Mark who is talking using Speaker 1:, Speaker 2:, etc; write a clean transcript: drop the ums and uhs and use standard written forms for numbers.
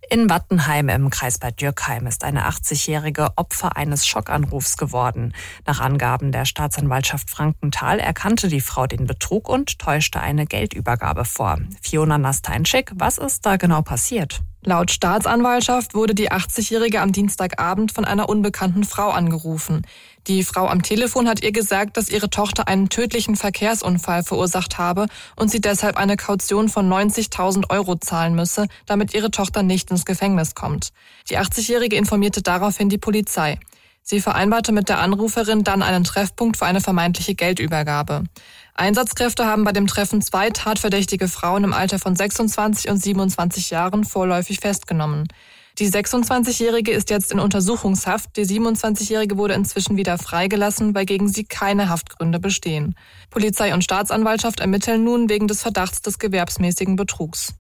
Speaker 1: In Wattenheim im Kreis Bad Dürkheim ist eine 80-Jährige Opfer eines Schockanrufs geworden. Nach Angaben der Staatsanwaltschaft Frankenthal erkannte die Frau den Betrug und täuschte eine Geldübergabe vor. Fiona Nasteinczyk, was ist da genau passiert?
Speaker 2: Laut Staatsanwaltschaft wurde die 80-Jährige am Dienstagabend von einer unbekannten Frau angerufen. Die Frau am Telefon hat ihr gesagt, dass ihre Tochter einen tödlichen Verkehrsunfall verursacht habe und sie deshalb eine Kaution von 90.000 Euro zahlen müsse, damit ihre Tochter nicht ins Gefängnis kommt. Die 80-Jährige informierte daraufhin die Polizei. Sie vereinbarte mit der Anruferin dann einen Treffpunkt für eine vermeintliche Geldübergabe. Einsatzkräfte haben bei dem Treffen 2 tatverdächtige Frauen im Alter von 26 und 27 Jahren vorläufig festgenommen. Die 26-Jährige ist jetzt in Untersuchungshaft, die 27-Jährige wurde inzwischen wieder freigelassen, weil gegen sie keine Haftgründe bestehen. Polizei und Staatsanwaltschaft ermitteln nun wegen des Verdachts des gewerbsmäßigen Betrugs.